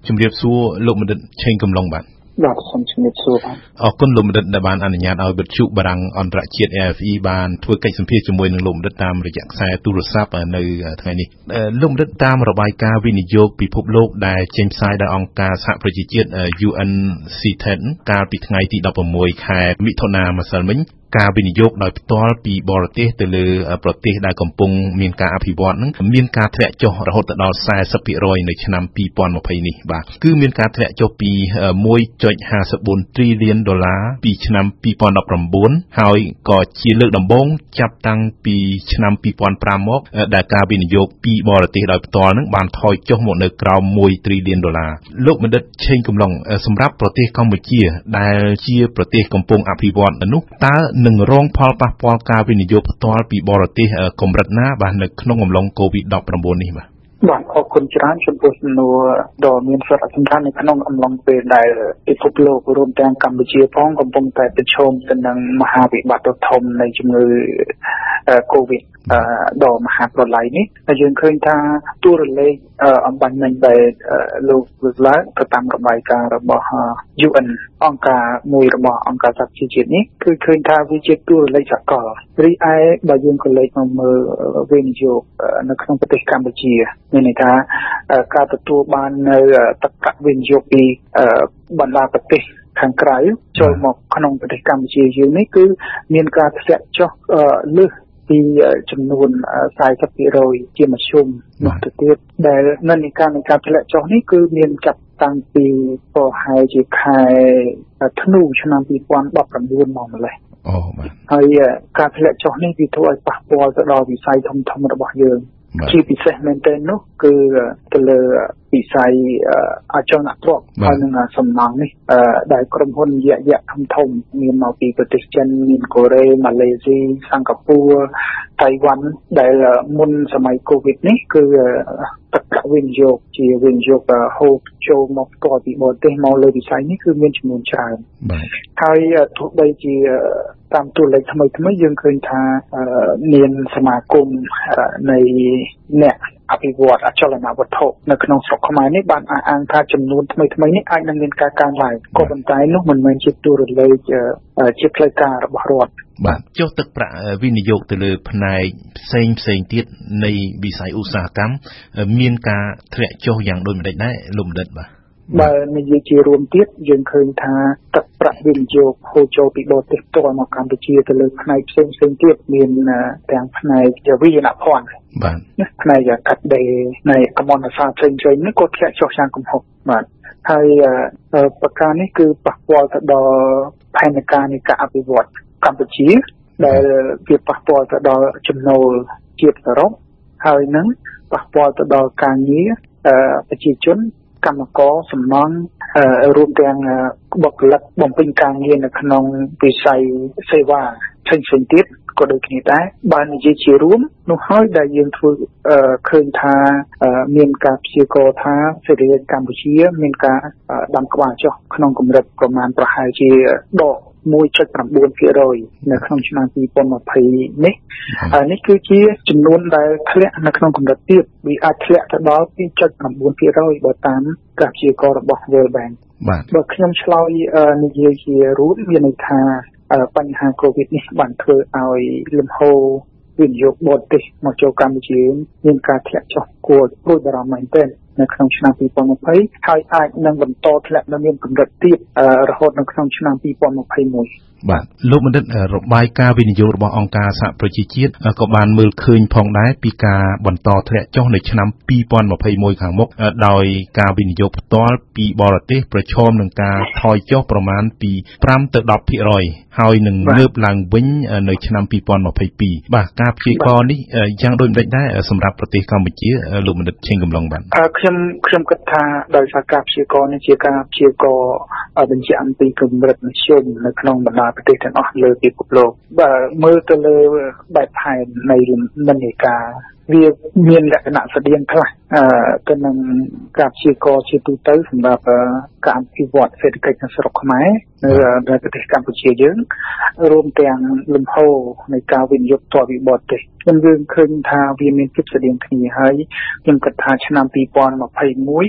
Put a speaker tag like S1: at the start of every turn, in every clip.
S1: ជំរាបសួរលោកបណ្ឌិតឆេងកំឡុងបាទ
S2: បាទសូមជំរាបសួរបាទ
S1: អរគុណលោកបណ្ឌិតដែលបានអនុញ្ញាតឲ្យវិទ្យុបារាំងអន្តរជាតិ AFE បានធ្វើកិច្ចសម្ភាសជាមួយនឹងលោកបណ្ឌិតតាមរយៈខ្សែទូរស័ព្ទនៅថ្ងៃនេះលោកបណ្ឌិតតាមរបាយការណ៍វិនិយោគពិភពលោកដែលចេញផ្សាយដោយអង្គការសហប្រជាជាតិ UNCTAD កាលពីថ្ងៃទី16ខែមិថុនាម្សិលមិញការវិនិយោគដោយផ្ទាល់ពីបរទេសទៅលើប្រទេសដែលកំពុងមានការអភិវឌ្ឍនឹងមានការធ្លាក់ចុះរហូតដល់ 40% នៅឆ្នាំ2020នេះបាទគឺមានការធ្លាក់ចុះពី 1.54 trillion ដុល្លារពីឆ្នាំ2019ហើយក៏ជាលើកដំបូងចាប់តាំងពីឆ្នាំ2005មកដែលការវិនិយោគពីបរទេសដោយផ្ទាល់នឹងបានថយចុះមកនៅក្រោម 1 trillion ដុល្លារលោកបណ្ឌិតឆេងកំឡុងសម្រាប់ប្រទេសកម្ពុជាដែលជាប្រទេសកំពុងអភិវឌ្ឍនោះតើនឹងរងផលប៉ះពាល់ការវិនិយោគផ្ទាល់ពីបរទេសកម្រិតណាបាទនៅក្នុងអំឡុង COVID-19 នេះបាទ
S2: បាទអរគុណច្រើនចំពោះសំណួរដ៏មានសារៈសំខាន់នៅក្នុងអំឡុងពេលដែលពិភពលោករួមទាំងកម្ពុជាផងកំពុងតែប្រឈមទៅនឹងមហាវិបត្តិដ៏ធំនៃជំងឺ COVID ដ៏មហាប្រឡាយនេះហើយយើងឃើញថាទូរលេខអំបញ្ញមិញដែលលោកលើកឡើងទៅតាមរបាយការណ៍របស់ UN អង្គការមួយរបស់អង្គការសហប្រជាជាតិនេះគឺឃើញថាវាជាទូរលេខសកលរីឯបើយើងក៏លេខមកមើលវិនិយោគនៅក្នុងប្រទេសកម្ពុជាមានន័យថាការទទួលបាននៅទឹកប្រាក់វិនិយោគពីបណ្ដាប្រទេសខាងក្រៅចូលមកក្នុងប្រទេសកម្ពុជាយើងនេះគឺមានការធ្លាក់ចុះលើសពីចំនួន 40% ជាមធ្យមនោះទៅទៀតដែលនិន្នាការនៃការធ្លាក់ចុះនេះគឺមានចាប់តាំងពីប្រហែលជាខែធ្នូឆ្នាំ2019មកម្លេះ
S1: បាទ
S2: ហើយការធ្លាក់ចុះនេះវាធ្វើឲ្យប៉ះពាល់ទៅដល់វិស័យធំៗរបស់យើងជាពិសេសមែនទែននោះគឺទៅលើវិស័យអចលនទ្រព្យហើយនឹងសំណង់នេះដែលក្រុមហ៊ុនយក្សធំមានមកពីប្រទេសចិនមានកូរ៉េម៉ាឡេស៊ីសិង្ហបុរីតៃវ៉ាន់ដែលមុនសម័យកូវីដនេះគឺទឹកប្រាក់វិនិយោគជាវិនិយោគហូរចូលមកផ្ទាល់ពីបរទេសមកលើវិស័យនេះគឺមានចំនួនច្រើនហើយទោះបីជាតាមតួលេខថ្មីយើងឃើញថាមានសមាគមនៃអ្នកអភិវឌ្ឍអចលនវត្ថុនៅក្នុងស្រុកខ្មែរនេះបានអះអាងថាចំនួនថ្មីនេះអាចនឹងមានការកើនឡើងក៏ប៉ុន្តែនោះមិនមែនជាទូរលេខជាផ្លូវការរបស់រដ្ឋ
S1: បាទចុះទឹកប្រាក់វិនិយោគទៅលើផ្នែកផ្សេងទៀតនៃវិស័យឧស្សាហកម្មមានការធ្លាក់ចុះយ៉ាងដូចម្តេចដែរលោកបណ្ឌិតបាទ
S2: បើនិយាយជារួមទៀតយើងឃើញថាទឹកប្រាក់វិនិយោគហូរចូលពីបរទេសផ្ទាល់មកកម្ពុជាទៅលើផ្នែកផ្សេងទៀតមានទាំងផ្នែកវិញ្ញាណភ័ណ្ឌ
S1: បាទ
S2: ផ្នែកកាត់ដេរនៃកម្មន្តសារផ្សេងនេះក៏ធ្លាក់ចុះយ៉ាងគំហុកបាទហើយប្រការនេះគឺប៉ះពាល់ទៅដល់ផែនការនៃការអភិវឌ្ឍកម្ពុជាដែលវាប៉ះពាល់ទៅដល់ចំណូលជាតិសរុបហើយនឹងប៉ះពាល់ទៅដល់ការងារប្រជាជនកម្មករសំណង់រួមទាំងបុគ្គលិកបំពេញការងារនៅក្នុងវិស័យសេវាផ្សេងទៀតក៏ដូចគ្នាដែរបើនិយាយជារួមនោះហើយដែលយើងធ្វើឃើញថាមានការព្យាករណ៍ថាសេដ្ឋកិច្ចកម្ពុជាមានការដាំក្បាលចុះក្នុងកម្រិតប្រមាណប្រហែលជាដក 1.9% នៅក្នុងឆ្នាំ2020នេះនេះគឺជាចំនួនដែលធ្លាក់នៅក្នុងកម្រិតទាបវាអាចធ្លាក់ទៅដល់ 2.9% បើតាមការព្យាករណ៍របស់ World Bank បើខ្ញុំឆ្លើយនិយាយជារួមមានន័យថាបញ្ហា COVID នេះបានធ្វើឲ្យលំហូរវិនិយោគបរទេសមកចូលកម្ពុជាមានការធ្លាក់ចុះគួរព្រួយបារម្ភមែនទែននៅក្នុងឆ្នាំ2020ហើយអាចនឹងបន្តធ្លាក់នៅមានកម្រិតទាបរហូតនៅក្នុងឆ្នាំ2021
S1: បាទលោកបណ្ឌិតរបាយការណ៍វិនិយោគរបស់អង្គការសហប្រជាជាតិក៏បានមើលឃើញផងដែរពីការបន្តធ្លាក់ចុះនៅឆ្នាំ2021ខាងមុខដោយការវិនិយោគផ្ទាល់ពីបរទេសប្រឈមនឹងការថយចុះប្រមាណពី5ទៅ10% ហើយនឹងងើបឡើងវិញនៅឆ្នាំ2022បាទការព្យាករណ៍នេះយ៉ាងដូចម្តេចដែរសម្រាប់ប្រទេសកម្ពុជាលោកបណ្ឌិតឆេងកំឡុងបាទ
S2: ខ្ញុំគិតថាដោយសារការព្យាករណ៍នេះជាការព្យាករណ៍បញ្ជាក់អំពីកម្រិតមធ្យមនៅក្នុងបណ្ដាប្រទេសទាំងអស់លើពិភពលោកបើមើលទៅលើបែបផែននៃនិន្នាការវាមានលក្ខណៈស្តៀងខ្លះទៅនឹងការព្យាករណ៍ជាទូទៅសម្រាប់ការអភិវឌ្ឍសេដ្ឋកិច្ចនៅស្រុកខ្មែរនៅប្រទេសកម្ពុជាយើងរួមទាំងលំហូរនៃការវិនិយោគផ្ទាល់ពីបរទេសខ្ញុំឃើញថាវាមានភាពស្តៀងគ្នាហើយខ្ញុំគិតថាឆ្នាំ2021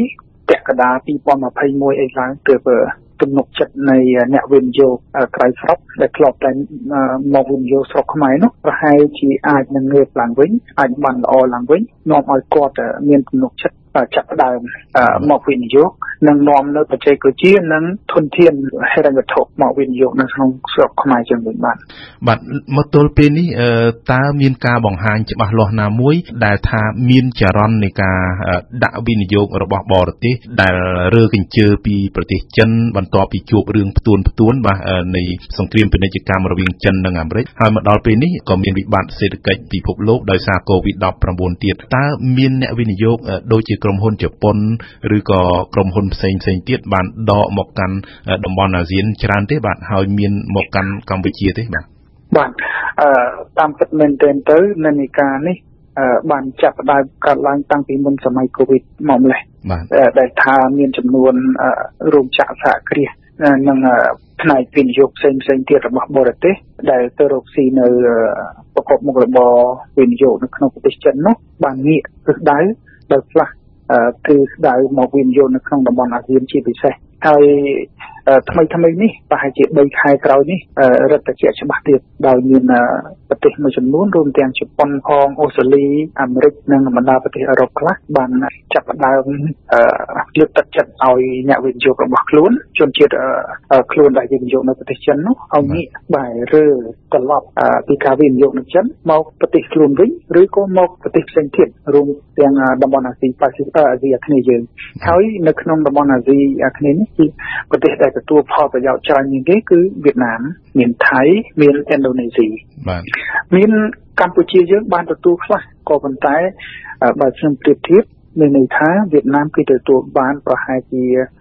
S2: ពាក់កណ្ដាល2021អីឡើងទើបទំនុកចិត្តនៃអ្នកវិនិយោគក្រៅស្រុកដែលធ្លាប់តែមកវិនិយោគស្រុកខ្មែរនោះប្រហែលជាអាចនឹងងើបឡើងវិញអាចបានល្អឡើងវិញនាំឲ្យគាត់មានទំនុកចិត្តចាប់ផ្ដើមមកវិនិយោគនិងនាំនៅបច្ចេកវិទ្យានិងធនធានហិរញ្ញវត្ថុមកវិនិយោគនៅក្នុងស្រុកខ្មែរជាងវិញបាទ
S1: មកទល់ពេលនេះតើមានការបង្ហាញច្បាស់លាស់ណាមួយដែលថាមានចរន្តនៃការដាក់វិនិយោគរបស់បរទេសដែលរើកញ្ជើពីប្រទេសចិនបន្ទាប់ពីជួបរឿងផ្ទួនបាទនៃសង្គ្រាមពាណិជ្ជកម្មរវាងចិននិងអាមេរិកហើយមកដល់ពេលនេះក៏មានវិបត្តិសេដ្ឋកិច្ចពិភពលោកដោយសារ COVID-19 ទៀតតើមានអ្នកវិនិយោគដូចជាក្រុមហ៊ុនជប៉ុនឬក៏ក្រុមហ៊ុនផ្សេងទៀតបានដកមកកាន់តំបន់អាស៊ានច្រើនទេបាទហើយមានមកកាន់កម្ពុជាទេ
S2: បាទតាមពិតមែនទែនទៅនិន្នាការនេះបានចាប់ផ្ដើមកើតឡើងតាំងពីមុនសម័យ COVID មកម្លេះដែលថាមានចំនួនរោងចក្រសហគ្រាសនិងផ្នែកវិនិយោគផ្សេងទៀតរបស់បរទេសដែលទៅរកស៊ីនៅប្រកបមុខរបរវិនិយោគនៅក្នុងប្រទេសចិននោះបានងាកទិសដៅដល់ខ្លះគឺស្ដៅមកវិនិយោគនៅក្នុងតំបន់អាស៊ានជាពិសេសហើយថ្មីនេះប្រហែលជា3ខែក្រោយនេះរដ្ឋជាច្បាស់ទៀតដោយមានប្រទេសមួយចំនួនរួមទាំងជប៉ុនផងអូស្ត្រាលីអាមេរិកនិងបណ្ដាប្រទេសអឺរ៉ុបខ្លះបានចាប់ផ្ដើមលើកទឹកចិត្តឲ្យអ្នកវិនិយោគរបស់ខ្លួនជនជាតិខ្លួនដែលវិនិយោគនៅប្រទេសចិននោះឲ្យងាកបែររើត្រឡប់ពីការវិនិយោគនៅចិនមកប្រទេសខ្លួនវិញឬក៏មកប្រទេសផ្សេងទៀតរួមទាំងតំបន់អាស៊ីប៉ាស៊ីហ្វិកអាស៊ីអាគ្នេយ៍យើងហើយនៅក្នុងតំបន់អាស៊ីអាគ្នេយ៍នេះគឺប្រទេសដែលទទួលផលប្រយោជន៍ច្រើនជាងគេគឺវៀតណាមមានថៃមានឥណ្ឌូនេស៊ី
S1: បាទ
S2: មានកម្ពុជាយើងបានទទួលខ្លះក៏ប៉ុន្តែបើខ្ញុំប្រៀបធៀបមានន័យថាវៀតណាមគឺទទួលបានប្រហែលជា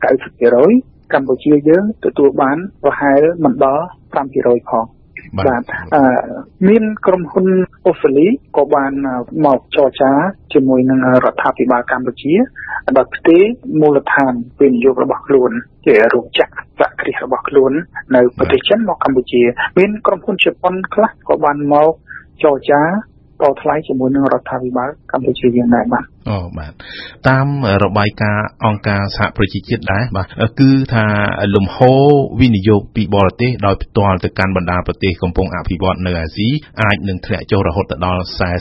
S2: 90% កម្ពុជាយើងទទួលបានប្រហែលមិនដល់ 5% ផងបាទមានក្រុមហ៊ុនអូស្ត្រាលីក៏បានមកចរចាជាមួយនឹងរដ្ឋាភិបាលកម្ពុជាដោយផ្ទេរមូលដ្ឋានវិនិយោគរបស់ខ្លួនជារោងចក្រសហគ្រាសរបស់ខ្លួននៅប្រទេសចិនមកកម្ពុជាមានក្រុមហ៊ុនជប៉ុនខ្លះក៏បានមកចរចាតថ្លៃជាមួយនឹងរដ្ឋាភិបាលកម្ពុជាយើងដែរបាទ
S1: បាទតាមរបាយការណ៍អង្គការសហប្រជាជាតិដែរបាទគឺថាលំហូរវិនិយោគពីបរទេសដោយផ្ទាល់ទៅកាន់បណ្ដាប្រទេសកំពុងអភិវឌ្ឍនៅអាស៊ីអាចនឹងធ្លាក់ចុះរហូតដល់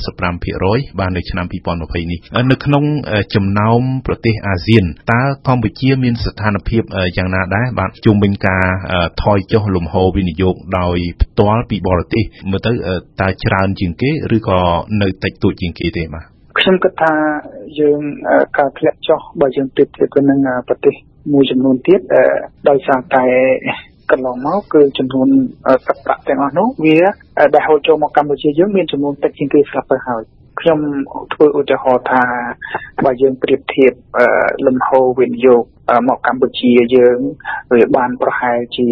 S1: 45% បាទនៅឆ្នាំ2020នេះនៅក្នុងចំណោមប្រទេសអាស៊ានតើកម្ពុជាមានស្ថានភាពយ៉ាងណាដែរបាទជុំវិញការថយចុះលំហូរវិនិយោគដោយផ្ទាល់ពីបរទេសមើលទៅតើច្រើនជាងគេឬក៏នៅតិចតួចជាងគេទេបាទ
S2: ខ្ញុំគិតថាយើងការធ្លាក់ចុះបើយើងប្រៀបធៀបទៅនឹងប្រទេសមួយចំនួនទៀតដោយសារតែកន្លងមកគឺចំនួនទឹកប្រាក់ទាំងអស់នោះវាដែលហូរចូលមកកម្ពុជាយើងមានចំនួនតិចជាងគេស្រាប់ទៅហើយខ្ញុំធ្វើឧទាហរណ៍ថាបើយើងប្រៀបធៀបលំហូរវិនិយោគមកកម្ពុជាយើងវាបានប្រហែលជា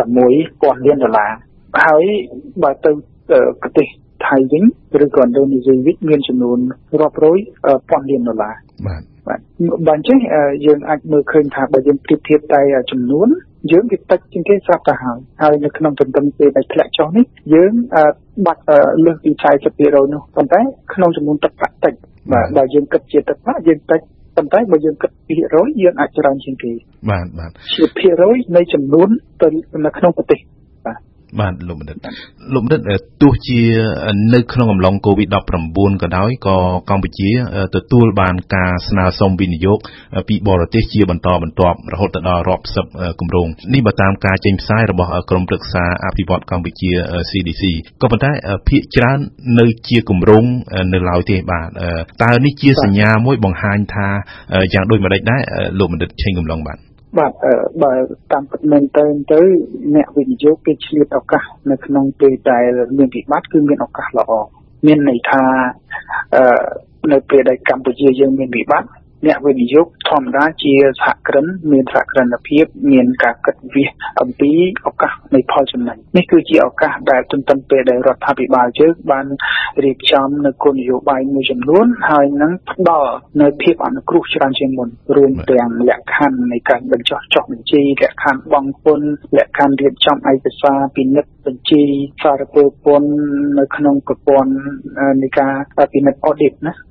S2: $6,000 លានហើយបើទៅប្រទេសថៃវិញឬក៏ឥណ្ឌូនេស៊ីវិញមានចំនួនរាប់រយពាន់លានដុល្លារ
S1: បាទ
S2: បើអញ្ចឹងយើងអាចមើលឃើញថាបើយើងប្រៀបធៀបតែចំនួនយើងវាតិចជាងគេស្រាប់ទៅហើយនៅក្នុងទន្ទឹមពេលដែលធ្លាក់ចុះនេះយើងបាត់លើសពី 40% នោះប៉ុន្តែក្នុងចំនួនទឹកប្រាក់តិចបាទបើយើងគិតជាទឹកប្រាក់យើងតិចប៉ុន្តែបើយើងគិតភាគរយយើងអាចច្រើនជាងគេ
S1: បាទ
S2: ជាភាគរយនៃចំនួនទៅនៅក្នុងប្រទេស
S1: បាទលោកបណ្ឌិតទោះជានៅក្នុងអំឡុង COVID-19 ក៏ដោយក៏កម្ពុជាទទួលបានការស្នើសុំវិនិយោគពីបរទេសជាបន្តបន្ទាប់រហូតដល់រាប់សិបគម្រោងនេះបើតាមការចេញផ្សាយរបស់ក្រុមប្រឹក្សាអភិវឌ្ឍកម្ពុជា CDC ក៏ប៉ុន្តែភាគច្រើននៅជាគម្រោងនៅឡើយទេបាទតើនេះជាសញ្ញាមួយបង្ហាញថាយ៉ាងដូចម្តេចដែរលោកបណ្ឌិតឆេងកំឡុងបាទ
S2: បើតាមពិតមែនទៅអ្នកវិនិយោគគេឆ្លៀតឱកាសនៅក្នុងពេលដែលមានវិបត្តិគឺមានឱកាសល្អមានន័យថានៅពេលដែលកម្ពុជាយើងមានវិបត្តិអ្នកវិនិយោគធម្មតាជាសហគ្រិនមានសហគ្រិនភាពមានការគិតវិសអំពីឱកាសនៃផលចំណេញនេះគឺជាឱកាសដែលទន្ទឹមពេលដែលរដ្ឋាភិបាលយើងបានរៀបចំនៅគោលនយោបាយមួយចំនួនហើយនឹងផ្ដល់នៅភាពអនុគ្រោះច្រើនជាងមុនរួមទាំងលក្ខខណ្ឌនៃការបញ្ចុះបញ្ជីលក្ខខណ្ឌបង់ពន្ធលក្ខខណ្ឌរៀបចំឯកសារពិនិត្យបញ្ជីសារពើពន្ធនៅក្នុងប្រព័ន្ធនៃការពិនិត្យ audit ណា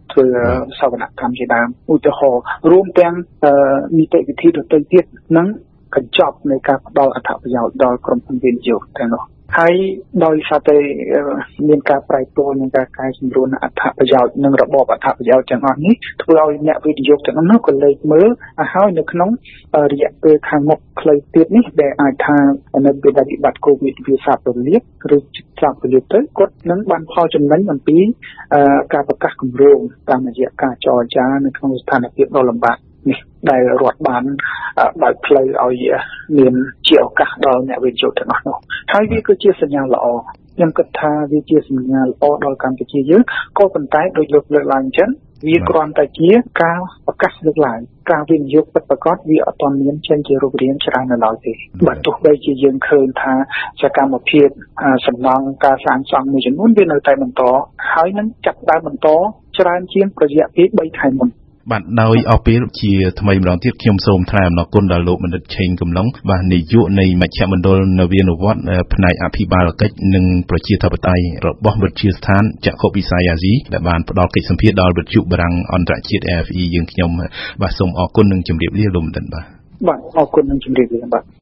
S2: ធ្វើសវនកម្មជាដើមឧទាហរណ៍រួមទាំងនីតិវិធីដទៃទៀតនឹងកញ្ចប់នៃការផ្ដល់អត្ថប្រយោជន៍ដល់ក្រុមហ៊ុនវិនិយោគទាំងនោះហើយដោយសារតែមានការប្រែប្រួលនិងការកែសម្រួលអត្ថប្រយោជន៍និងរបបអត្ថប្រយោជន៍ទាំងអស់នេះធ្វើឲ្យអ្នកវិនិយោគទាំងនោះក៏លេចមើលហើយនៅក្នុងរយៈពេលខាងមុខខ្លីទៀតនេះដែលអាចថានៅពេលដែលវិបត្តិ COVID វាសាបរលាបឬសាបរលាបទៅគាត់នឹងបានផលចំណេញអំពីការប្រកាសគម្រោងតាមរយៈការចរចានៅក្នុងស្ថានភាពដ៏លំបាកនេះដែលរដ្ឋបានបើកផ្លូវឲ្យមានជាឱកាសដល់អ្នកវិនិយោគទាំងអស់នោះហើយវាគឺជាសញ្ញាល្អខ្ញុំគិតថាវាជាសញ្ញាល្អដល់កម្ពុជាយើងក៏ប៉ុន្តែដោយលើកឡើងអញ្ចឹងវាគ្រាន់តែជាការប្រកាសលើកឡើងការវិនិយោគពិតប្រាកដវាអត់ទាន់មានចេញជារូបរាងច្រើននៅឡើយទេបើទោះបីជាយើងឃើញថាសកម្មភាពសំណង់ការសាងសង់មួយចំនួនវានៅតែបន្តហើយនឹងចាប់ដើមបន្តច្រើនជាងរយៈពេល3ខែមុន
S1: បាទដោយអស់ពេលជាថ្មីម្ដងទៀតខ្ញុំសូមថ្លែងអំណរគុណដល់លោកបណ្ឌិតឆេងកំឡុងបាទនាយកនៃមជ្ឈមណ្ឌលនវានុវត្តន៍ផ្នែកអភិបាលកិច្ចនិងប្រជាធិបតេយ្យរបស់វិទ្យាស្ថានចក្ខុវិស័យអាស៊ីដែលបានផ្ដល់កិច្ចសម្ភារដល់វិទ្យុបារាំងអន្តរជាតិ AFE យើងខ្ញុំបាទសូមអរគុណនិងជម្រាបលាលោកបណ្ឌិតបាទ
S2: អរគុណនិងជម្រាបលាបាទ